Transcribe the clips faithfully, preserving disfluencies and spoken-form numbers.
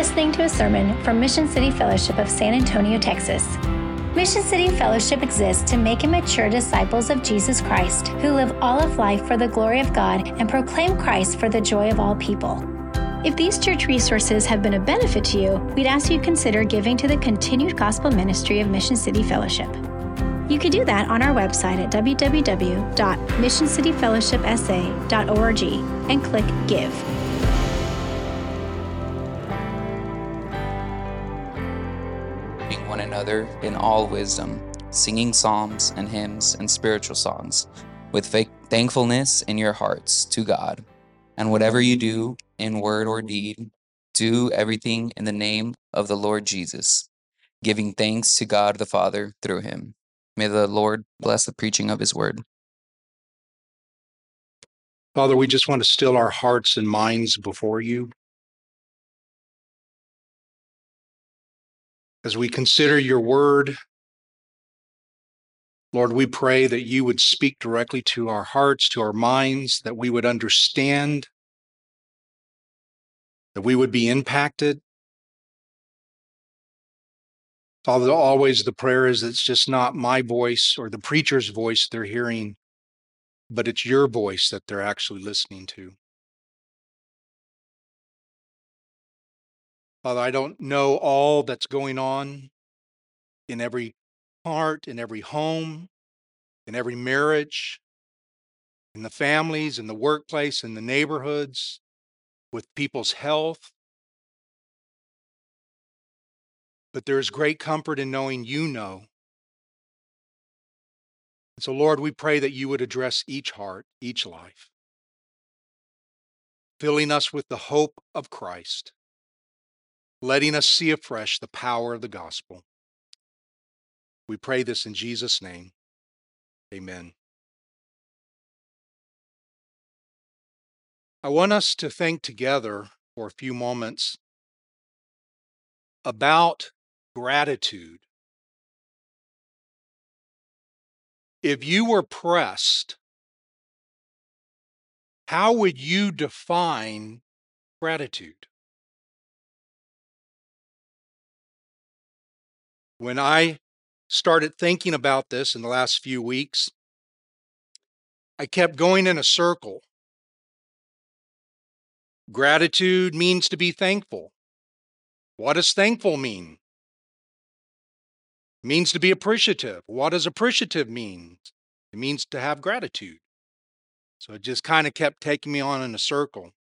listening to a sermon from Mission City Fellowship of San Antonio, Texas. Mission City Fellowship exists to make and mature disciples of Jesus Christ who live all of life for the glory of God and proclaim Christ for the joy of all people. If these church resources have been a benefit to you, we'd ask you consider giving to the continued gospel ministry of Mission City Fellowship. You can do that on our website at w w w dot mission city fellowship s a dot org and click Give. One another in all wisdom, singing psalms and hymns and spiritual songs, with thankfulness in your hearts to God. And whatever you do, in word or deed, do everything in the name of the Lord Jesus, giving thanks to God the Father through him. May the Lord bless the preaching of his word. Father, we just want to still our hearts and minds before you. As we consider your word, Lord, we pray that you would speak directly to our hearts, to our minds, that we would understand, that we would be impacted. Father, always the prayer is that it's just not my voice or the preacher's voice they're hearing, but it's your voice that they're actually listening to. Father, I don't know all that's going on in every heart, in every home, in every marriage, in the families, in the workplace, in the neighborhoods, with people's health. But there is great comfort in knowing you know. And so, Lord, we pray that you would address each heart, each life, filling us with the hope of Christ, letting us see afresh the power of the gospel. We pray this in Jesus' name. Amen. I want us to think together for a few moments about gratitude. If you were pressed, how would you define gratitude? When I started thinking about this in the last few weeks, I kept going in a circle. Gratitude means to be thankful. What does thankful mean? It means to be appreciative. What does appreciative mean? It means to have gratitude. So it just kind of kept taking me on in a circle.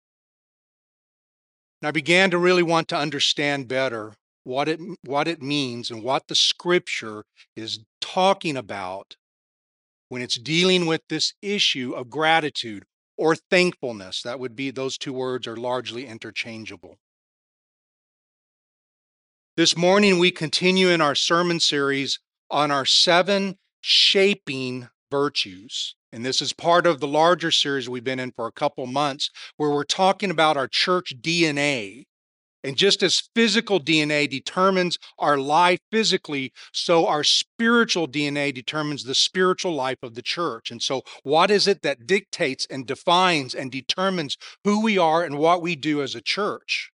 And I began to really want to understand better what it what it means and what the scripture is talking about when it's dealing with this issue of gratitude or thankfulness. That would be, those two words are largely interchangeable. This morning we continue in our sermon series on our seven shaping virtues. And this is part of the larger series we've been in for a couple months, where we're talking about our church D N A. And just as physical D N A determines our life physically, so our spiritual D N A determines the spiritual life of the church. And so what is it that dictates and defines and determines who we are and what we do as a church?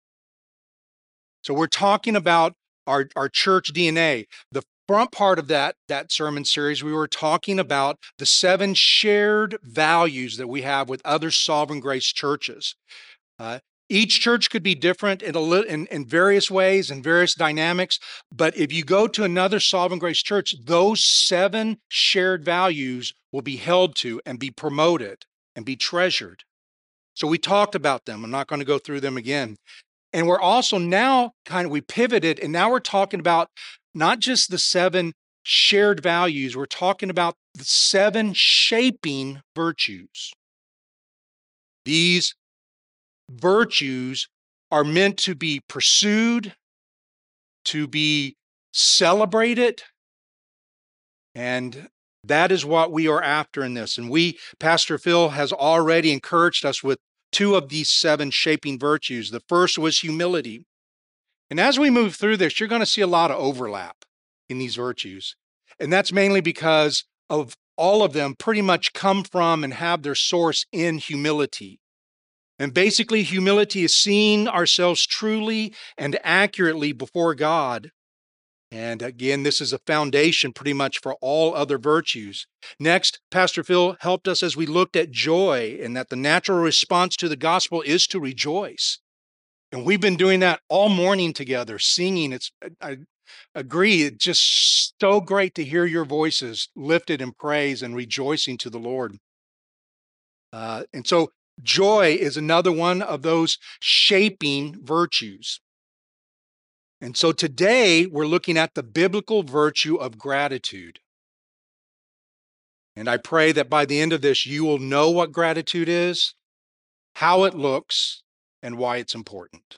So we're talking about our, our church D N A. The front part of that, that sermon series, we were talking about the seven shared values that we have with other Sovereign Grace churches. Uh, Each church could be different in, a li- in, in various ways and various dynamics, but if you go to another Sovereign Grace church, those seven shared values will be held to and be promoted and be treasured. So we talked about them. I'm not going to go through them again. And we're also now kind of, we pivoted, and now we're talking about not just the seven shared values, we're talking about the seven shaping virtues. These virtues are meant to be pursued, to be celebrated, and that is what we are after in this. And we, Pastor Phil has already encouraged us with two of these seven shaping virtues. The first was humility. And as we move through this, you're going to see a lot of overlap in these virtues. And that's mainly because of all of them pretty much come from and have their source in humility. And basically, humility is seeing ourselves truly and accurately before God. And again, this is a foundation pretty much for all other virtues. Next, Pastor Phil helped us as we looked at joy, and that the natural response to the gospel is to rejoice. And we've been doing that all morning together, singing. It's, I agree, it's just so great to hear your voices lifted in praise and rejoicing to the Lord. Uh, and so joy is another one of those shaping virtues. And so today we're looking at the biblical virtue of gratitude. And I pray that by the end of this, you will know what gratitude is, how it looks, and why it's important.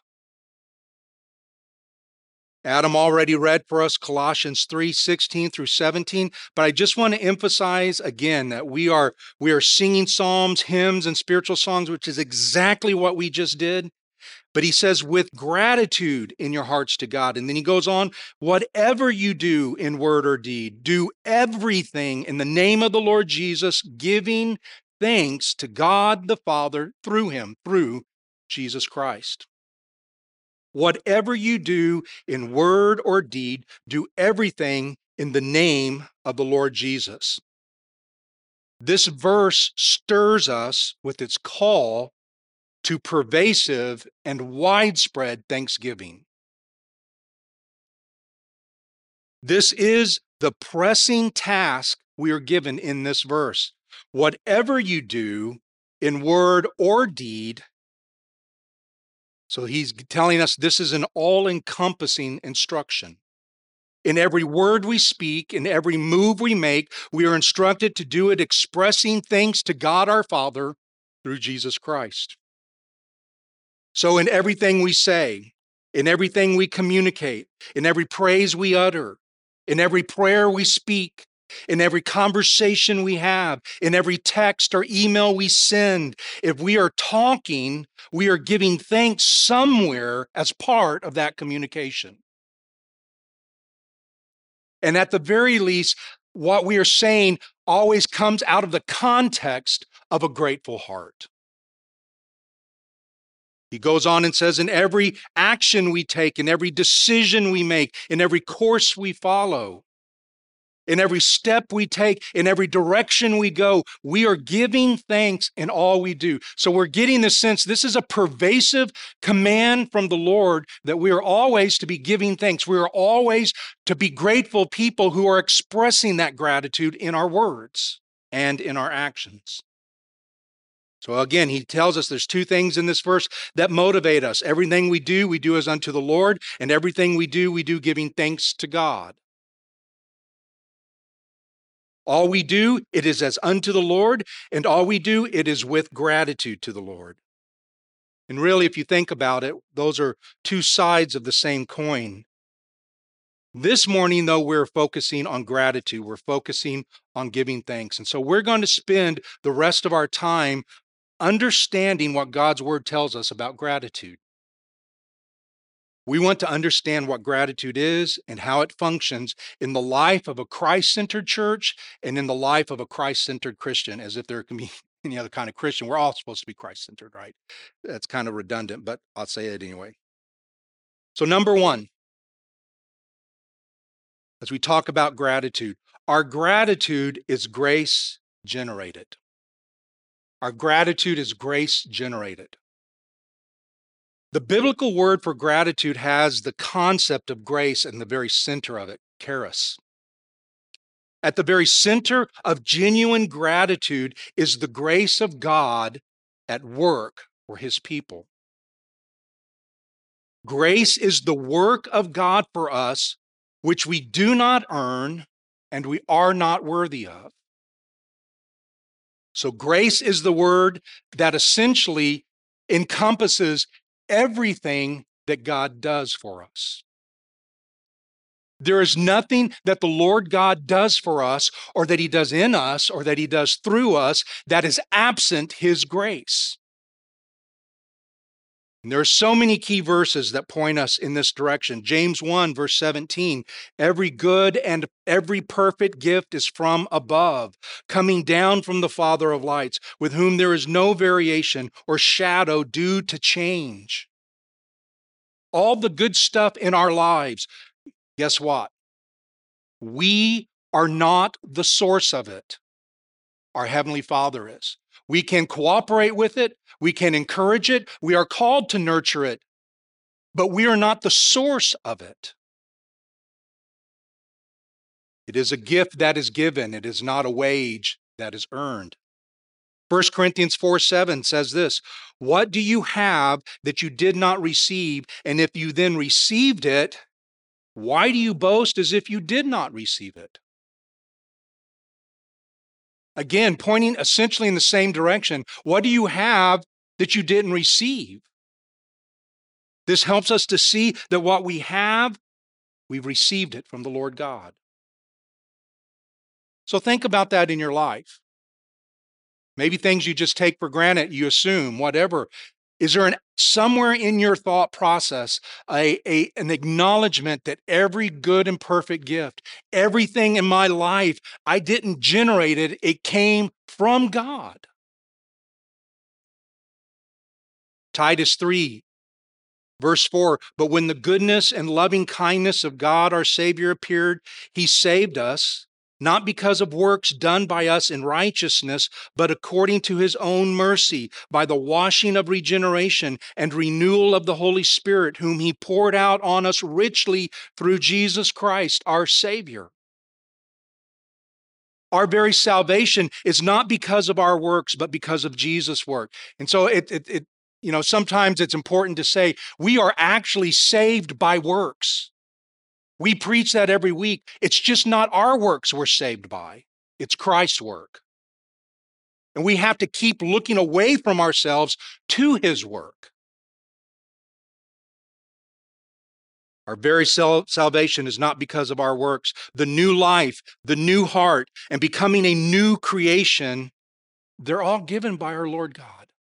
Adam already read for us Colossians three, sixteen through seventeen, but I just want to emphasize again that we are, we are singing psalms, hymns, and spiritual songs, which is exactly what we just did. But he says, with gratitude in your hearts to God. And then he goes on, whatever you do in word or deed, do everything in the name of the Lord Jesus, giving thanks to God the Father through him, through Jesus Christ. Whatever you do in word or deed, do everything in the name of the Lord Jesus. This verse stirs us with its call to pervasive and widespread thanksgiving. This is the pressing task we are given in this verse. Whatever you do in word or deed, so he's telling us this is an all-encompassing instruction. In every word we speak, in every move we make, we are instructed to do it expressing thanks to God our Father through Jesus Christ. So in everything we say, in everything we communicate, in every praise we utter, in every prayer we speak, in every conversation we have, in every text or email we send, if we are talking, we are giving thanks somewhere as part of that communication. And at the very least, what we are saying always comes out of the context of a grateful heart. He goes on and says, in every action we take, in every decision we make, in every course we follow, in every step we take, in every direction we go, we are giving thanks in all we do. So we're getting the sense this is a pervasive command from the Lord that we are always to be giving thanks. We are always to be grateful people who are expressing that gratitude in our words and in our actions. So again, he tells us there's two things in this verse that motivate us. Everything we do, we do as unto the Lord, and everything we do, we do giving thanks to God. All we do, it is as unto the Lord, and all we do, it is with gratitude to the Lord. And really, if you think about it, those are two sides of the same coin. This morning, though, we're focusing on gratitude. We're focusing on giving thanks. And so we're going to spend the rest of our time understanding what God's word tells us about gratitude. We want to understand what gratitude is and how it functions in the life of a Christ-centered church and in the life of a Christ-centered Christian, as if there can be any other kind of Christian. We're all supposed to be Christ-centered, right? That's kind of redundant, but I'll say it anyway. So number one, as we talk about gratitude, our gratitude is grace generated. Our gratitude is grace generated. The biblical word for gratitude has the concept of grace in the very center of it, charis. At the very center of genuine gratitude is the grace of God at work for his people. Grace is the work of God for us, which we do not earn and we are not worthy of. So grace is the word that essentially encompasses everything that God does for us. There is nothing that the Lord God does for us, or that he does in us, or that he does through us, that is absent his grace. And there are so many key verses that point us in this direction. James one, verse seventeen, every good and every perfect gift is from above, coming down from the Father of lights, with whom there is no variation or shadow due to change. All the good stuff in our lives, guess what? We are not the source of it. Our Heavenly Father is. We can cooperate with it. We can encourage it. We are called to nurture it, but we are not the source of it. It is a gift that is given. It is not a wage that is earned. First Corinthians four seven says this, what do you have that you did not receive? And if you then received it, why do you boast as if you did not receive it? Again, pointing essentially in the same direction. What do you have that you didn't receive? This helps us to see that what we have, we've received it from the Lord God. So think about that in your life. Maybe things you just take for granted, you assume, whatever. Is there an, somewhere in your thought process a, a, an acknowledgement that every good and perfect gift, everything in my life, I didn't generate it, it came from God? Titus three, verse four, but when the goodness and loving kindness of God our Savior appeared, He saved us, not because of works done by us in righteousness, but according to His own mercy, by the washing of regeneration and renewal of the Holy Spirit, whom He poured out on us richly through Jesus Christ, our Savior. Our very salvation is not because of our works, but because of Jesus' work. And so it, it, it you know, sometimes it's important to say we are actually saved by works. We preach that every week. It's just not our works we're saved by. It's Christ's work. And we have to keep looking away from ourselves to His work. Our very sal- salvation is not because of our works. The new life, the new heart, and becoming a new creation, they're all given by our Lord God.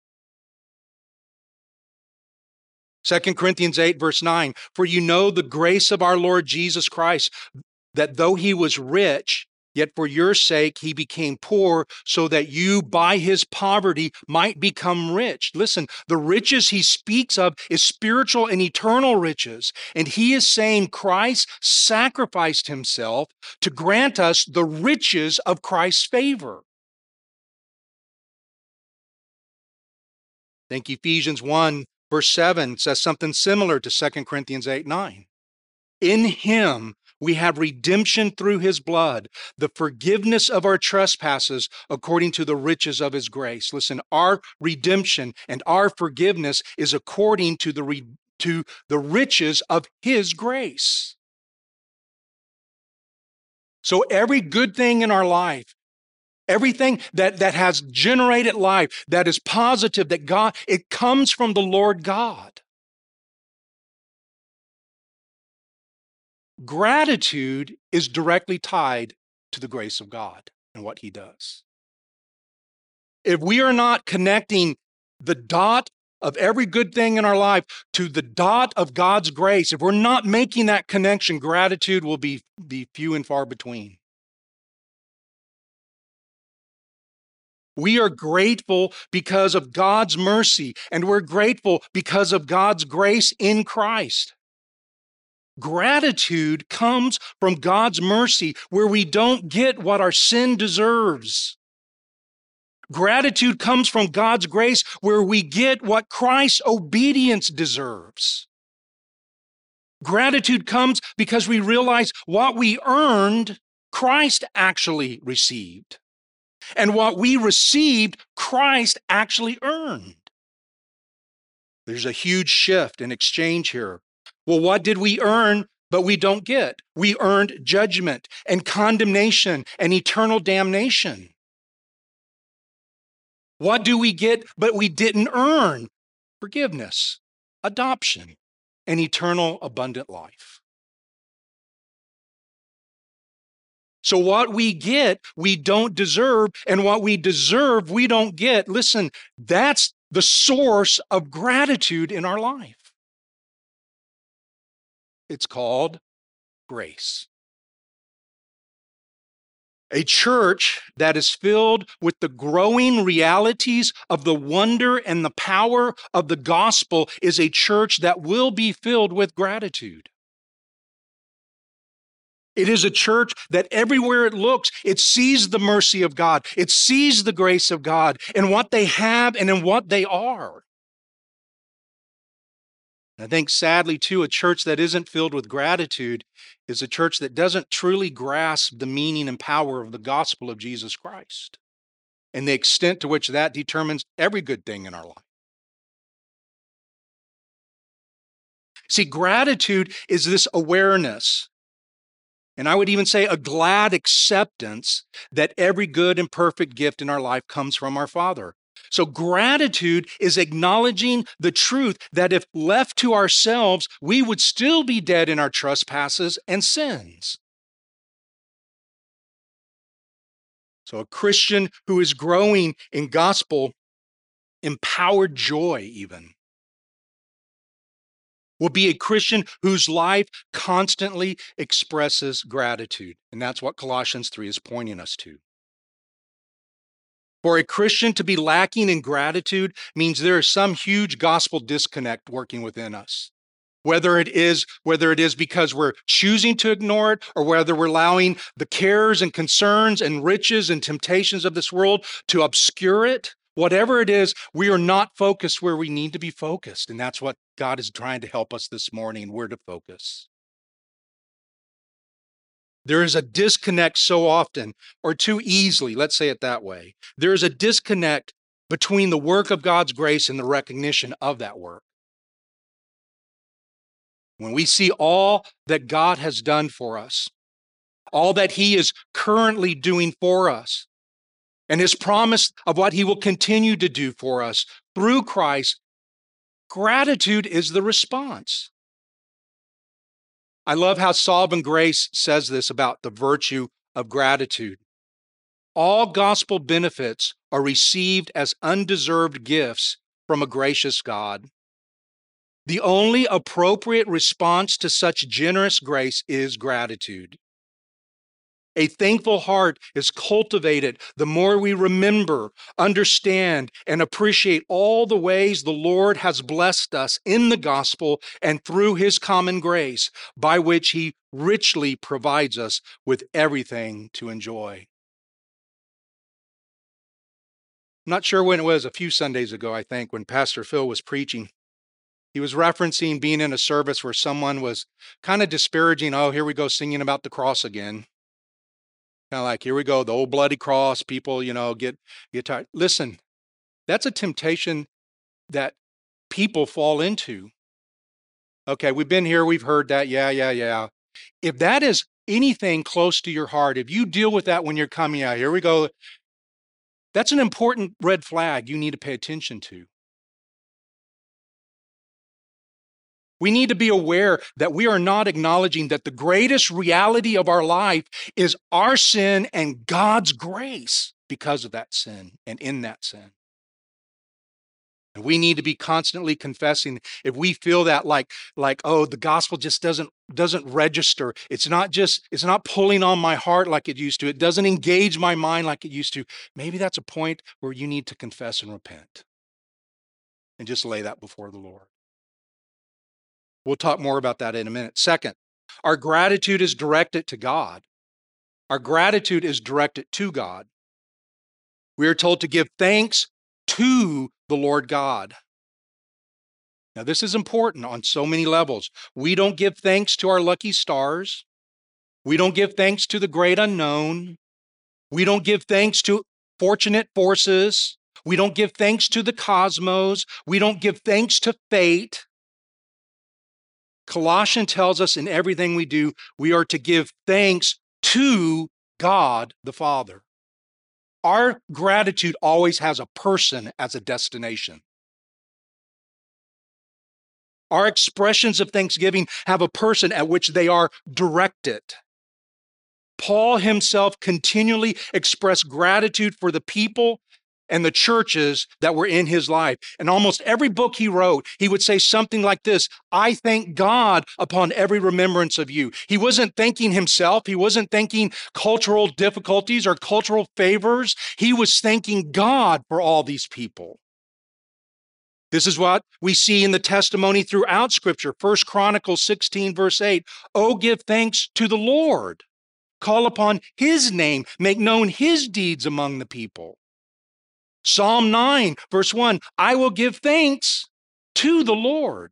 Second Corinthians eight, verse nine, for you know the grace of our Lord Jesus Christ, that though He was rich, yet for your sake He became poor, so that you by His poverty might become rich. Listen, the riches He speaks of is spiritual and eternal riches. And He is saying Christ sacrificed Himself to grant us the riches of Christ's favor. I think Ephesians one, verse seven says something similar to Second Corinthians eight, nine. In Him we have redemption through His blood, the forgiveness of our trespasses according to the riches of His grace. Listen, our redemption and our forgiveness is according to the, re- to the riches of His grace. So every good thing in our life, everything that, that has generated life, that is positive, that God, it comes from the Lord God. Gratitude is directly tied to the grace of God and what He does. If we are not connecting the dot of every good thing in our life to the dot of God's grace, if we're not making that connection, gratitude will be, be few and far between. We are grateful because of God's mercy, and we're grateful because of God's grace in Christ. Gratitude comes from God's mercy, where we don't get what our sin deserves. Gratitude comes from God's grace, where we get what Christ's obedience deserves. Gratitude comes because we realize what we earned, Christ actually received. And what we received, Christ actually earned. There's a huge shift in exchange here. Well, what did we earn but we don't get? We earned judgment and condemnation and eternal damnation. What do we get but we didn't earn? Forgiveness, adoption, and eternal abundant life. So what we get, we don't deserve, and what we deserve, we don't get. Listen, that's the source of gratitude in our life. It's called grace. A church that is filled with the growing realities of the wonder and the power of the gospel is a church that will be filled with gratitude. It is a church that everywhere it looks, it sees the mercy of God. It sees the grace of God in what they have and in what they are. I think sadly, too, a church that isn't filled with gratitude is a church that doesn't truly grasp the meaning and power of the gospel of Jesus Christ and the extent to which that determines every good thing in our life. See, gratitude is this awareness, and I would even say a glad acceptance that every good and perfect gift in our life comes from our Father. So gratitude is acknowledging the truth that if left to ourselves, we would still be dead in our trespasses and sins. So a Christian who is growing in gospel empowered joy even will be a Christian whose life constantly expresses gratitude. And that's what Colossians three is pointing us to. For a Christian to be lacking in gratitude means there is some huge gospel disconnect working within us. Whether it is, whether it is because we're choosing to ignore it, or whether we're allowing the cares and concerns and riches and temptations of this world to obscure it, whatever it is, we are not focused where we need to be focused. And that's what God is trying to help us this morning, where to focus. There is a disconnect so often, or too easily, let's say it that way. There is a disconnect between the work of God's grace and the recognition of that work. When we see all that God has done for us, all that He is currently doing for us, and His promise of what He will continue to do for us through Christ, gratitude is the response. I love how Sovereign Grace says this about the virtue of gratitude. All gospel benefits are received as undeserved gifts from a gracious God. The only appropriate response to such generous grace is gratitude. A thankful heart is cultivated the more we remember, understand, and appreciate all the ways the Lord has blessed us in the gospel and through His common grace, by which He richly provides us with everything to enjoy. I'm not sure when it was, a few Sundays ago, I think, when Pastor Phil was preaching. He was referencing being in a service where someone was kind of disparaging, oh, here we go singing about the cross again. Kind of like, here we go, the old bloody cross, people, you know, get, get tired. Listen, that's a temptation that people fall into. Okay, we've been here, we've heard that, yeah, yeah, yeah. If that is anything close to your heart, if you deal with that when you're coming out, here we go, that's an important red flag you need to pay attention to. We need to be aware that we are not acknowledging that the greatest reality of our life is our sin and God's grace because of that sin and in that sin. And we need to be constantly confessing. If we feel that like, like, oh, the gospel just doesn't, doesn't register. It's not just, it's not pulling on my heart like it used to. It doesn't engage my mind like it used to. Maybe that's a point where you need to confess and repent and just lay that before the Lord. We'll talk more about that in a minute. Second, our gratitude is directed to God. Our gratitude is directed to God. We are told to give thanks to the Lord God. Now, this is important on so many levels. We don't give thanks to our lucky stars. We don't give thanks to the great unknown. We don't give thanks to fortunate forces. We don't give thanks to the cosmos. We don't give thanks to fate. Colossians tells us in everything we do, we are to give thanks to God the Father. Our gratitude always has a person as a destination. Our expressions of thanksgiving have a person at which they are directed. Paul himself continually expressed gratitude for the people and the churches that were in his life. In almost every book he wrote, he would say something like this: I thank God upon every remembrance of you. He wasn't thanking himself. He wasn't thanking cultural difficulties or cultural favors. He was thanking God for all these people. This is what we see in the testimony throughout Scripture. First Chronicles sixteen, verse eight. Oh, give thanks to the Lord. Call upon his name. Make known his deeds among the people. Psalm nine, verse one, I will give thanks to the Lord.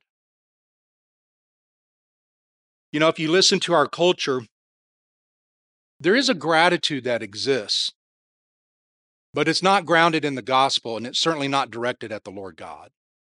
You know, if you listen to our culture, there is a gratitude that exists, but it's not grounded in the gospel, and it's certainly not directed at the Lord God.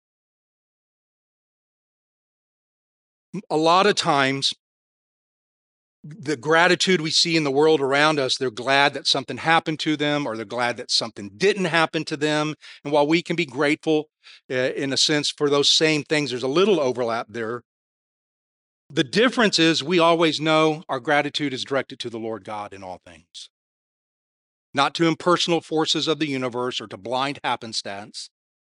A lot of times, the gratitude we see in the world around us, they're glad that something happened to them, or they're glad that something didn't happen to them. And while we can be grateful uh, in a sense for those same things, there's a little overlap there. The difference is we always know our gratitude is directed to the Lord God in all things, not to impersonal forces of the universe or to blind happenstance.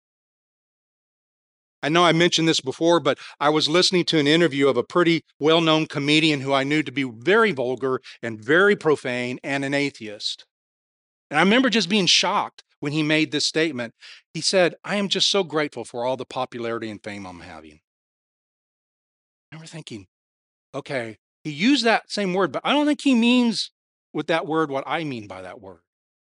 I know I mentioned this before, but I was listening to an interview of a pretty well-known comedian who I knew to be very vulgar and very profane and an atheist. And I remember just being shocked when he made this statement. He said, I am just so grateful for all the popularity and fame I'm having. I remember thinking, okay, he used that same word, but I don't think he means with that word what I mean by that word.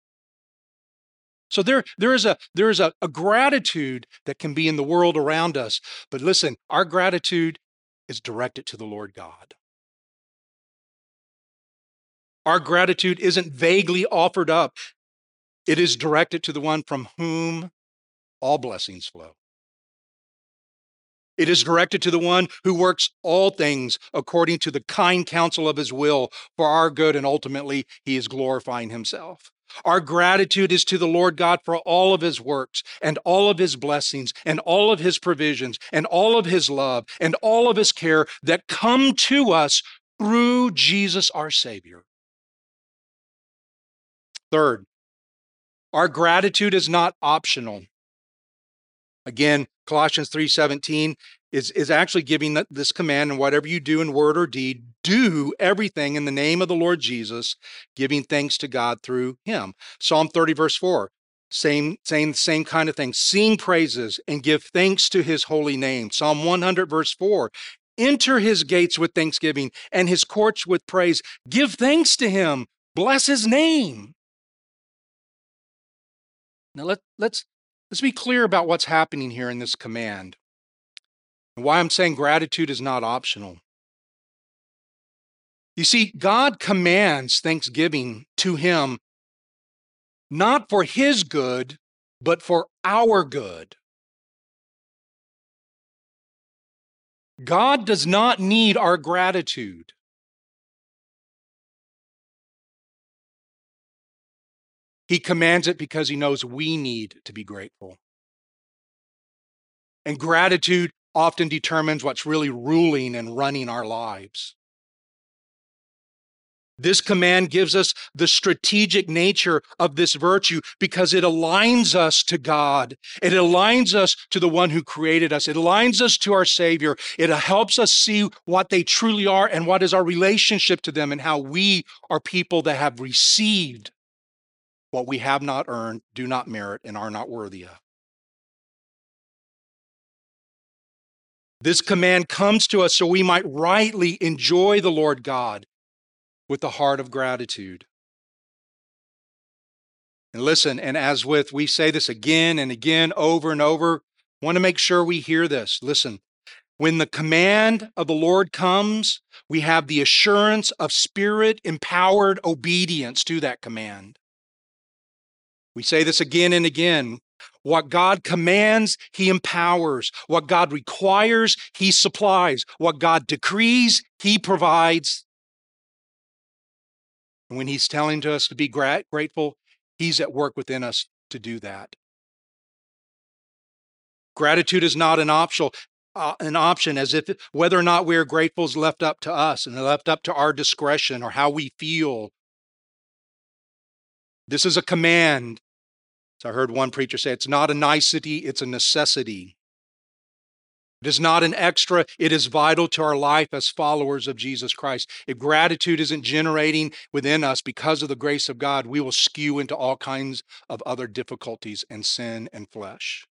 So there, there is, a, there is a, a gratitude that can be in the world around us. But listen, our gratitude is directed to the Lord God. Our gratitude isn't vaguely offered up. It is directed to the one from whom all blessings flow. It is directed to the one who works all things according to the kind counsel of his will for our good, and ultimately he is glorifying himself. Our gratitude is to the Lord God for all of his works and all of his blessings and all of his provisions and all of his love and all of his care that come to us through Jesus our Savior. Third, our gratitude is not optional. Again, Colossians three seventeen is, is actually giving this command, and whatever you do in word or deed, do everything in the name of the Lord Jesus, giving thanks to God through him. Psalm thirty, verse four, same, saying the same kind of thing. Sing praises and give thanks to his holy name. Psalm one hundred, verse four, enter his gates with thanksgiving and his courts with praise. Give thanks to him. Bless his name. Now let, let's, let's be clear about what's happening here in this command and why I'm saying gratitude is not optional. You see, God commands thanksgiving to him, not for his good, but for our good. God does not need our gratitude. He commands it because he knows we need to be grateful. And gratitude often determines what's really ruling and running our lives. This command gives us the strategic nature of this virtue because it aligns us to God. It aligns us to the one who created us. It aligns us to our Savior. It helps us see what they truly are and what is our relationship to them and how we are people that have received what we have not earned, do not merit, and are not worthy of. This command comes to us so we might rightly enjoy the Lord God with the heart of gratitude. And listen, and as with, we say this again and again, over and over, want to make sure we hear this. Listen, when the command of the Lord comes, we have the assurance of spirit-empowered obedience to that command. We say this again and again. What God commands, he empowers. What God requires, he supplies. What God decrees, he provides. And when he's telling to us to be grat- grateful, he's at work within us to do that. Gratitude is not an optional, uh, an option, as if whether or not we are grateful is left up to us and left up to our discretion or how we feel This is a command. So I heard one preacher say, it's not a nicety, it's a necessity. It is not an extra, it is vital to our life as followers of Jesus Christ. If gratitude isn't generating within us because of the grace of God, we will skew into all kinds of other difficulties and sin and flesh.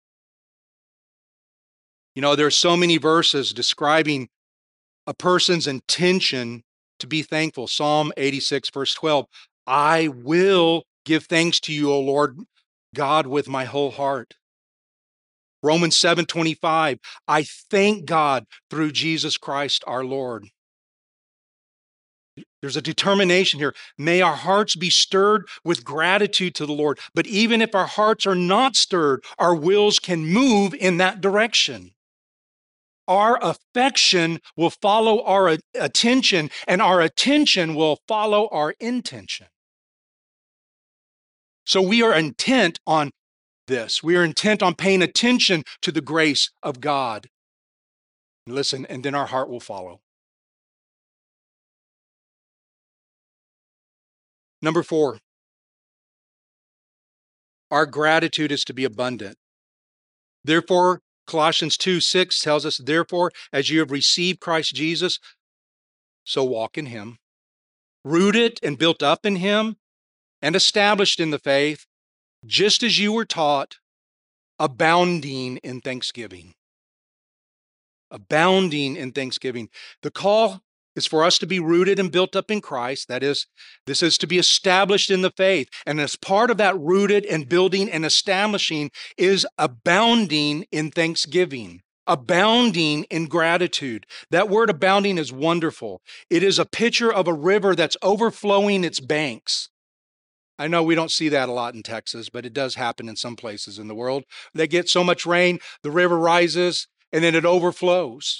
You know, there are so many verses describing a person's intention to be thankful. Psalm eighty-six, verse twelve, I will give thanks to you, O Lord God, with my whole heart. Romans seven twenty-five, I thank God through Jesus Christ our Lord. There's a determination here. May our hearts be stirred with gratitude to the Lord. But even if our hearts are not stirred, our wills can move in that direction. Our affection will follow our attention, and our attention will follow our intention. So we are intent on this. We are intent on paying attention to the grace of God. Listen, and then our heart will follow. Number four, our gratitude is to be abundant. Therefore, Colossians two six tells us, therefore, as you have received Christ Jesus, so walk in him, rooted and built up in him, and established in the faith, just as you were taught, abounding in thanksgiving. Abounding in thanksgiving. The call is for us to be rooted and built up in Christ. That is, this is to be established in the faith. And as part of that rooted and building and establishing is abounding in thanksgiving, abounding in gratitude. That word abounding is wonderful. It is a picture of a river that's overflowing its banks. I know we don't see that a lot in Texas, but it does happen in some places in the world. They get so much rain, the river rises, and then it overflows.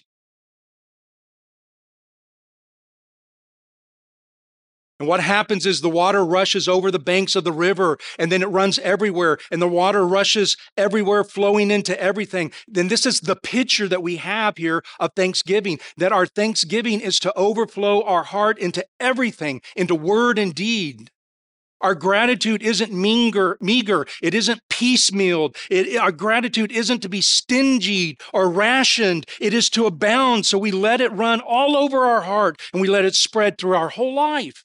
And what happens is the water rushes over the banks of the river, and then it runs everywhere, and the water rushes everywhere, flowing into everything. Then this is the picture that we have here of thanksgiving, that our thanksgiving is to overflow our heart into everything, into word and deed. Our gratitude isn't meager, meager. It isn't piecemealed. It, our gratitude isn't to be stingy or rationed. It is to abound. So we let it run all over our heart, and we let it spread through our whole life.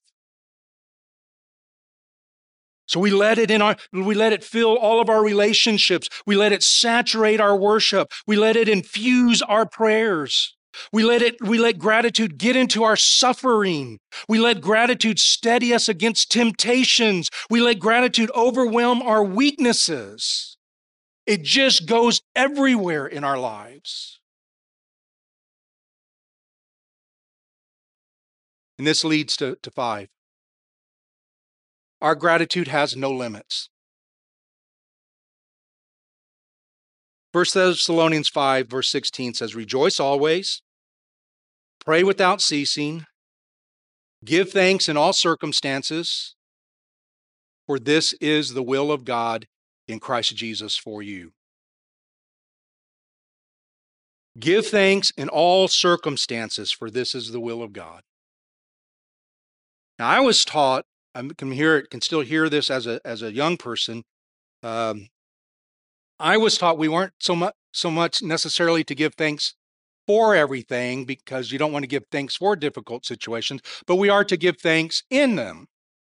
So we let it in our, we let it fill all of our relationships. We let it saturate our worship. We let it infuse our prayers. We let it, we let gratitude get into our suffering. We let gratitude steady us against temptations. We let gratitude overwhelm our weaknesses. It just goes everywhere in our lives. And this leads to, to five. Our gratitude has no limits. First Thessalonians five, verse sixteen says, rejoice always, pray without ceasing, give thanks in all circumstances, for this is the will of God in Christ Jesus for you. Give thanks in all circumstances, for this is the will of God. Now, I was taught, I can hear it, can still hear this as a as a young person. Um, I was taught we weren't so much so much necessarily to give thanks for everything, because you don't want to give thanks for difficult situations, but we are to give thanks in them.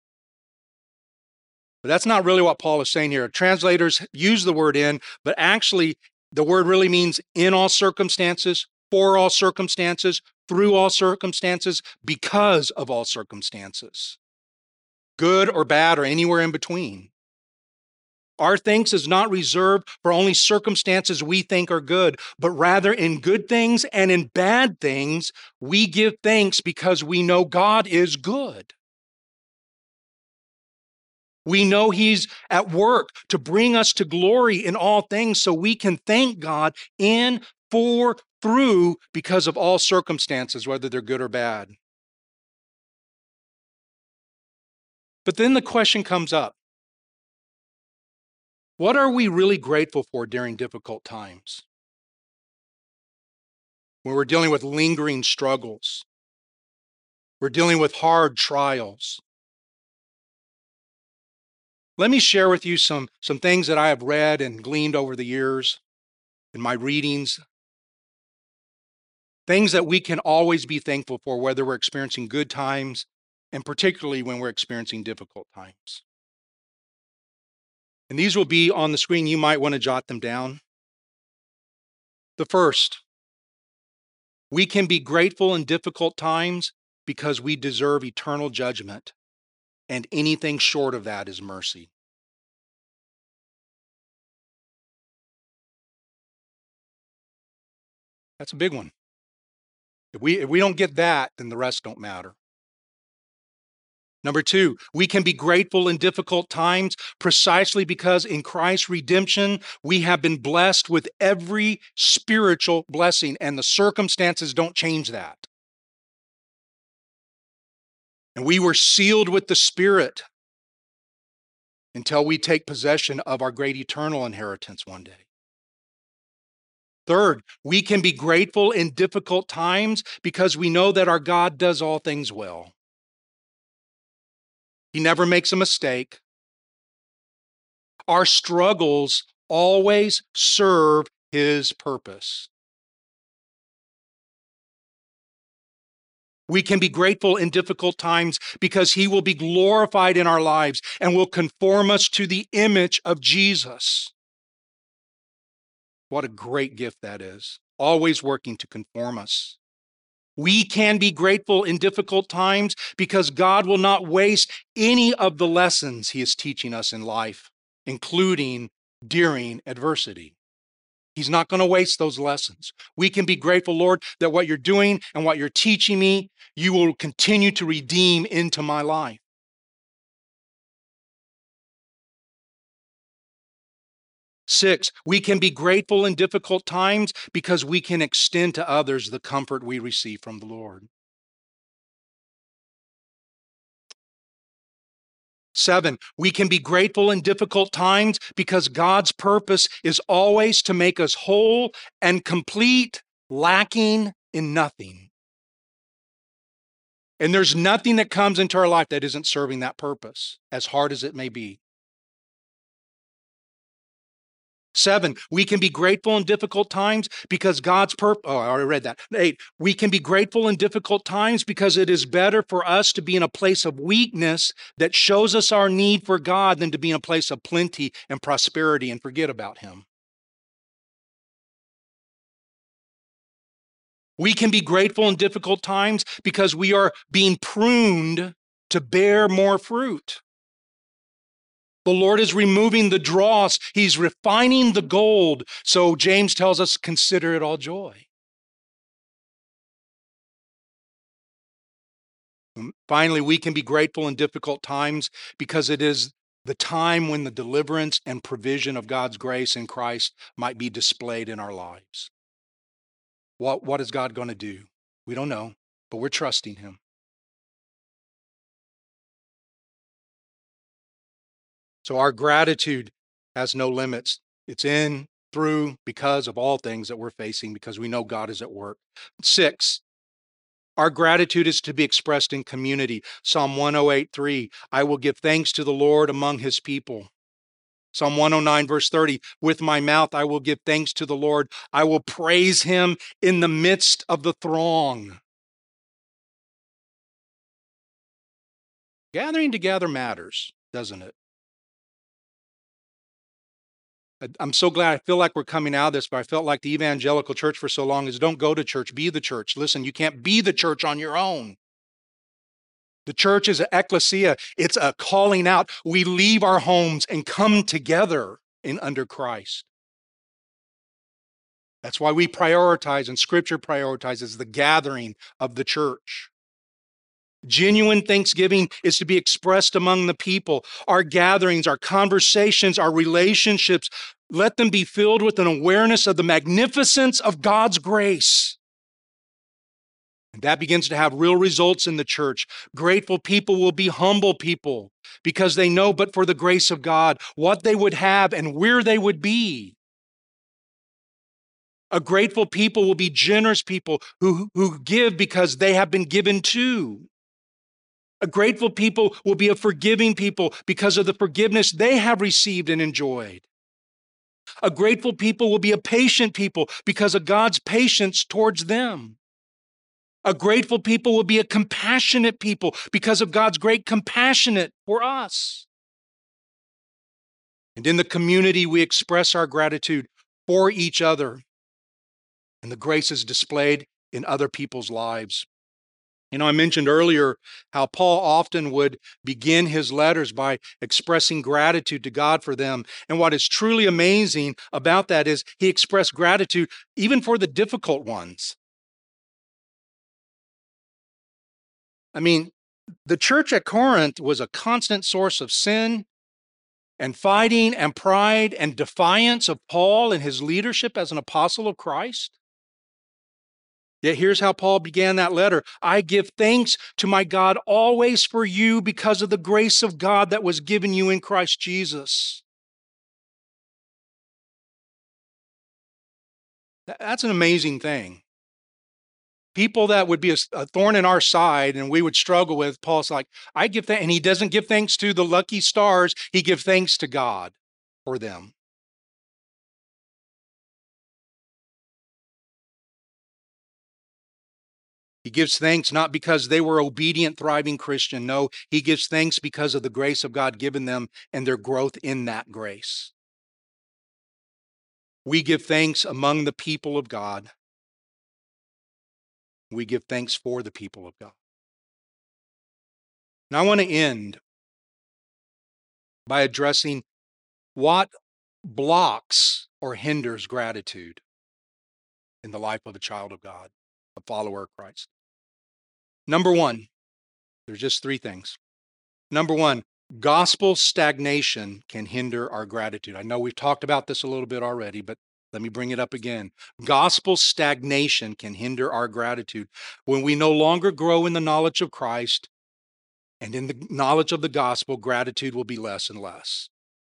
But that's not really what Paul is saying here. Translators use the word in, but actually the word really means in all circumstances, for all circumstances, through all circumstances, because of all circumstances. Good or bad or anywhere in between. Our thanks is not reserved for only circumstances we think are good, but rather in good things and in bad things, we give thanks because we know God is good. We know He's at work to bring us to glory in all things, so we can thank God in, for, through, because of all circumstances, whether they're good or bad. But then the question comes up. What are we really grateful for during difficult times? When we're dealing with lingering struggles, we're dealing with hard trials. Let me share with you some, some things that I have read and gleaned over the years in my readings. Things that we can always be thankful for, whether we're experiencing good times and particularly when we're experiencing difficult times. And these will be on the screen. You might want to jot them down. The first, we can be grateful in difficult times because we deserve eternal judgment, and anything short of that is mercy. That's a big one. If we, if we don't get that, then the rest don't matter. Number two, we can be grateful in difficult times precisely because in Christ's redemption, we have been blessed with every spiritual blessing, and the circumstances don't change that. And we were sealed with the Spirit until we take possession of our great eternal inheritance one day. Third, we can be grateful in difficult times because we know that our God does all things well. He never makes a mistake. Our struggles always serve His purpose. We can be grateful in difficult times because He will be glorified in our lives and will conform us to the image of Jesus. What a great gift that is, always working to conform us. We can be grateful in difficult times because God will not waste any of the lessons He is teaching us in life, including during adversity. He's not going to waste those lessons. We can be grateful, Lord, that what you're doing and what you're teaching me, you will continue to redeem into my life. Six, we can be grateful in difficult times because we can extend to others the comfort we receive from the Lord. Seven, we can be grateful in difficult times because God's purpose is always to make us whole and complete, lacking in nothing. And there's nothing that comes into our life that isn't serving that purpose, as hard as it may be. Seven, we can be grateful in difficult times because God's purpose, oh, I already read that. Eight, we can be grateful in difficult times because it is better for us to be in a place of weakness that shows us our need for God than to be in a place of plenty and prosperity and forget about Him. We can be grateful in difficult times because we are being pruned to bear more fruit. The Lord is removing the dross. He's refining the gold. So James tells us, consider it all joy. And finally, we can be grateful in difficult times because it is the time when the deliverance and provision of God's grace in Christ might be displayed in our lives. What, what is God going to do? We don't know, but we're trusting Him. So our gratitude has no limits. It's in, through, because of all things that we're facing, because we know God is at work. Six, our gratitude is to be expressed in community. Psalm one oh eight, three, I will give thanks to the Lord among His people. Psalm one oh nine, verse thirty, with my mouth I will give thanks to the Lord. I will praise Him in the midst of the throng. Gathering together matters, doesn't it? I'm so glad. I feel like we're coming out of this, but I felt like the evangelical church for so long is don't go to church, be the church. Listen, you can't be the church on your own. The church is an ecclesia. It's a calling out. We leave our homes and come together in under Christ. That's why we prioritize, and Scripture prioritizes the gathering of the church. Genuine thanksgiving is to be expressed among the people. Our gatherings, our conversations, our relationships, let them be filled with an awareness of the magnificence of God's grace. And that begins to have real results in the church. Grateful people will be humble people because they know but for the grace of God what they would have and where they would be. A grateful people will be generous people who, who give because they have been given to. A grateful people will be a forgiving people because of the forgiveness they have received and enjoyed. A grateful people will be a patient people because of God's patience towards them. A grateful people will be a compassionate people because of God's great compassionate for us. And in the community, we express our gratitude for each other. And the grace is displayed in other people's lives. You know, I mentioned earlier how Paul often would begin his letters by expressing gratitude to God for them. And what is truly amazing about that is he expressed gratitude even for the difficult ones. I mean, the church at Corinth was a constant source of sin and fighting and pride and defiance of Paul and his leadership as an apostle of Christ. Yet here's how Paul began that letter. I give thanks to my God always for you because of the grace of God that was given you in Christ Jesus. That's an amazing thing. People that would be a, a thorn in our side and we would struggle with, Paul's like, I give thanks, and he doesn't give thanks to the lucky stars, he gives thanks to God for them. He gives thanks not because they were obedient, thriving Christian. No, he gives thanks because of the grace of God given them and their growth in that grace. We give thanks among the people of God. We give thanks for the people of God. Now I want to end by addressing what blocks or hinders gratitude in the life of a child of God, a follower of Christ. Number one, there's just three things. Number one, gospel stagnation can hinder our gratitude. I know we've talked about this a little bit already, but let me bring it up again. Gospel stagnation can hinder our gratitude. When we no longer grow in the knowledge of Christ and in the knowledge of the gospel, gratitude will be less and less.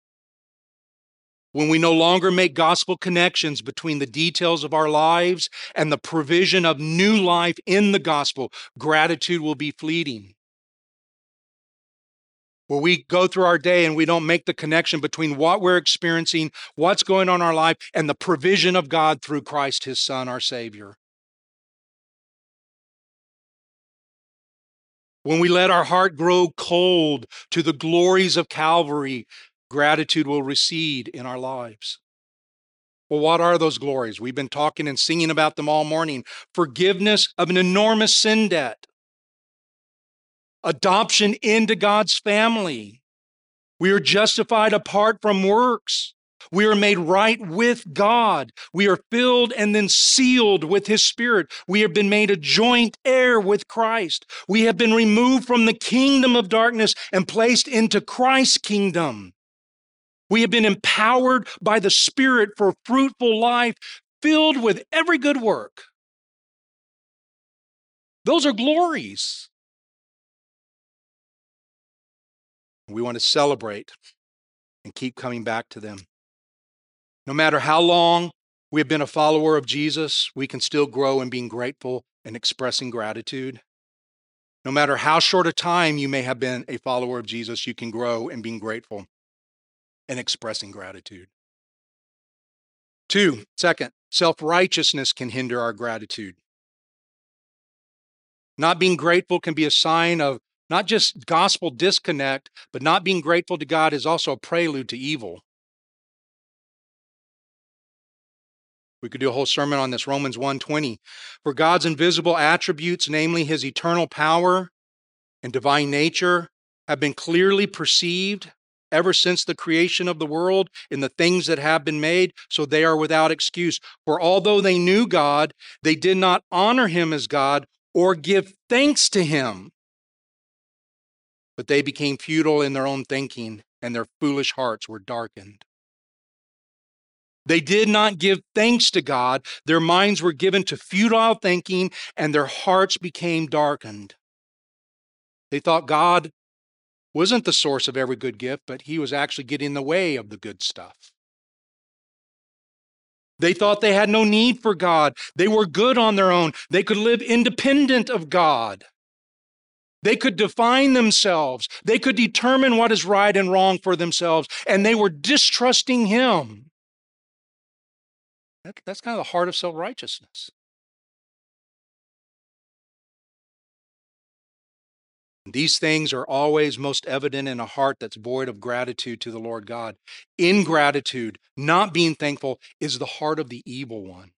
When we no longer make gospel connections between the details of our lives and the provision of new life in the gospel, gratitude will be fleeting. Where we go through our day and we don't make the connection between what we're experiencing, what's going on in our life, and the provision of God through Christ, his Son, our Savior. When we let our heart grow cold to the glories of Calvary, gratitude will recede in our lives. Well, what are those glories? We've been talking and singing about them all morning. Forgiveness of an enormous sin debt. Adoption into God's family. We are justified apart from works. We are made right with God. We are filled and then sealed with his Spirit. We have been made a joint heir with Christ. We have been removed from the kingdom of darkness and placed into Christ's kingdom. We have been empowered by the Spirit for fruitful life, filled with every good work. Those are glories. We want to celebrate and keep coming back to them. No matter how long we have been a follower of Jesus, we can still grow in being grateful and expressing gratitude. No matter how short a time you may have been a follower of Jesus, you can grow in being grateful and expressing gratitude. Two, second, self-righteousness can hinder our gratitude. Not being grateful can be a sign of not just gospel disconnect, but not being grateful to God is also a prelude to evil. We could do a whole sermon on this, Romans one twenty. For God's invisible attributes, namely his eternal power and divine nature, have been clearly perceived ever since the creation of the world in the things that have been made, so they are without excuse. For although they knew God, they did not honor him as God or give thanks to him. But they became futile in their own thinking, and their foolish hearts were darkened. They did not give thanks to God. Their minds were given to futile thinking, and their hearts became darkened. They thought God wasn't the source of every good gift, but he was actually getting in the way of the good stuff. They thought they had no need for God. They were good on their own. They could live independent of God. They could define themselves. They could determine what is right and wrong for themselves, and they were distrusting him. That, that's kind of the heart of self-righteousness. These things are always most evident in a heart that's void of gratitude to the Lord God. Ingratitude, not being thankful, is the heart of the evil one.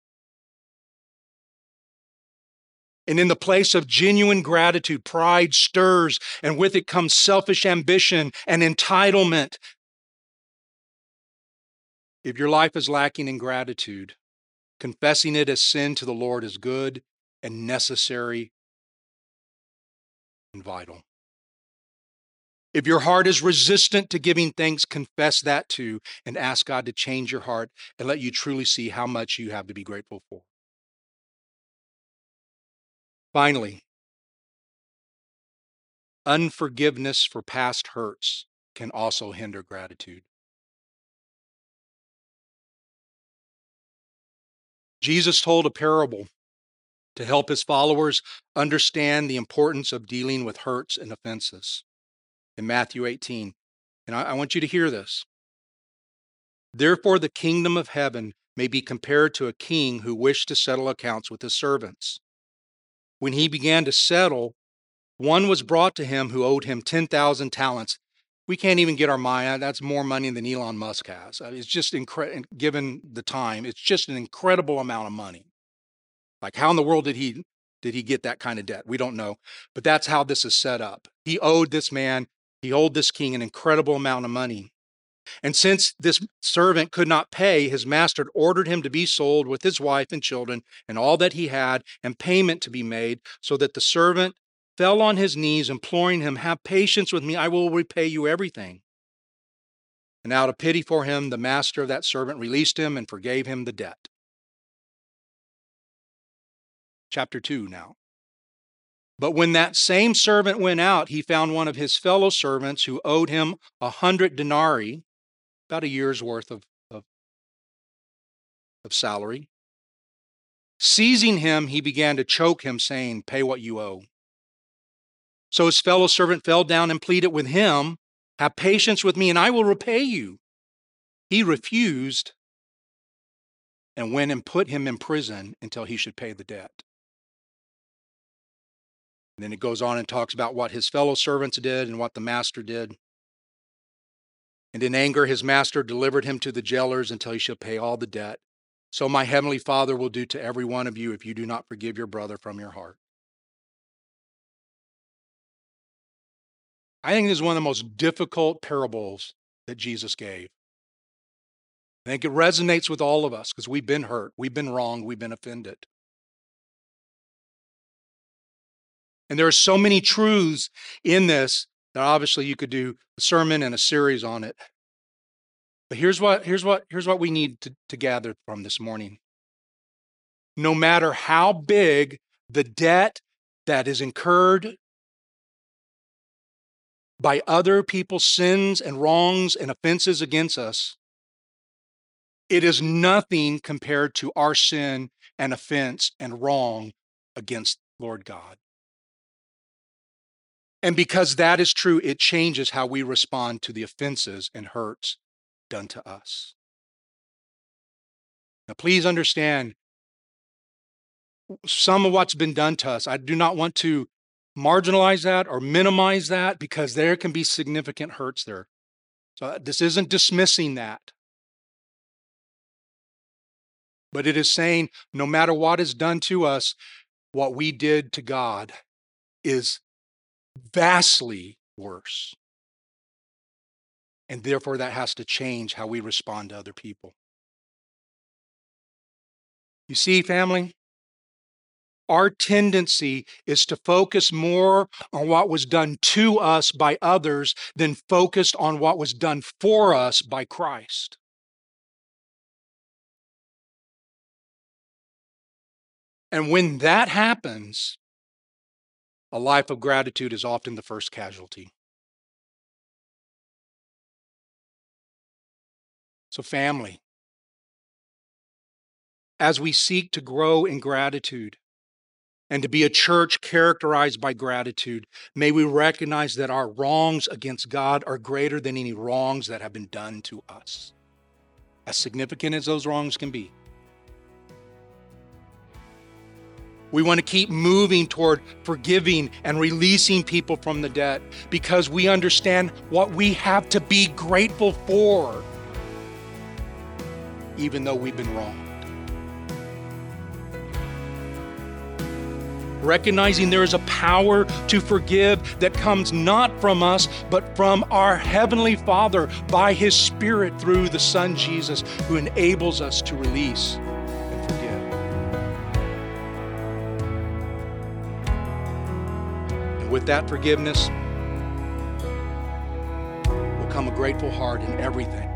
And in the place of genuine gratitude, pride stirs, and with it comes selfish ambition and entitlement. If your life is lacking in gratitude, confessing it as sin to the Lord is good and necessary and vital. If your heart is resistant to giving thanks, confess that too and ask God to change your heart and let you truly see how much you have to be grateful for. Finally, unforgiveness for past hurts can also hinder gratitude. Jesus told a parable to help his followers understand the importance of dealing with hurts and offenses in Matthew eighteen. And I, I want you to hear this. Therefore, the kingdom of heaven may be compared to a king who wished to settle accounts with his servants. When he began to settle, one was brought to him who owed him ten thousand talents. We can't even get our mind. That's more money than Elon Musk has. It's just incredible, given the time, it's just an incredible amount of money. Like, how in the world did he did he get that kind of debt? We don't know. But that's how this is set up. He owed this man, he owed this king an incredible amount of money. And since this servant could not pay, his master ordered him to be sold with his wife and children and all that he had, and payment to be made, so that the servant fell on his knees, imploring him, "Have patience with me, I will repay you everything." And out of pity for him, the master of that servant released him and forgave him the debt. Chapter two now. But when that same servant went out, he found one of his fellow servants who owed him a hundred denarii, about a year's worth of, of, of salary. Seizing him, he began to choke him, saying, "Pay what you owe." So his fellow servant fell down and pleaded with him, "Have patience with me, and I will repay you." He refused and went and put him in prison until he should pay the debt. And then it goes on and talks about what his fellow servants did and what the master did. And in anger, his master delivered him to the jailers until he should pay all the debt. So my heavenly Father will do to every one of you if you do not forgive your brother from your heart. I think this is one of the most difficult parables that Jesus gave. I think it resonates with all of us because we've been hurt, we've been wronged, we've been offended. And there are so many truths in this that obviously you could do a sermon and a series on it. But here's what, here's what, here's what we need to, to gather from this morning. No matter how big the debt that is incurred by other people's sins and wrongs and offenses against us, it is nothing compared to our sin and offense and wrong against Lord God. And because that is true, it changes how we respond to the offenses and hurts done to us. Now, please understand, some of what's been done to us, I do not want to marginalize that or minimize that because there can be significant hurts there. So this isn't dismissing that. But it is saying no matter what is done to us, what we did to God is vastly worse. And therefore that has to change how we respond to other people. You see, family, our tendency is to focus more on what was done to us by others than focused on what was done for us by Christ. And when that happens, a life of gratitude is often the first casualty. So, family, as we seek to grow in gratitude, and to be a church characterized by gratitude. May we recognize that our wrongs against God are greater than any wrongs that have been done to us, as significant as those wrongs can be. We want to keep moving toward forgiving and releasing people from the debt because we understand what we have to be grateful for, even though we've been wronged. Recognizing there is a power to forgive that comes not from us, but from our Heavenly Father by His Spirit through the Son Jesus, who enables us to release and forgive. And with that forgiveness will come a grateful heart in everything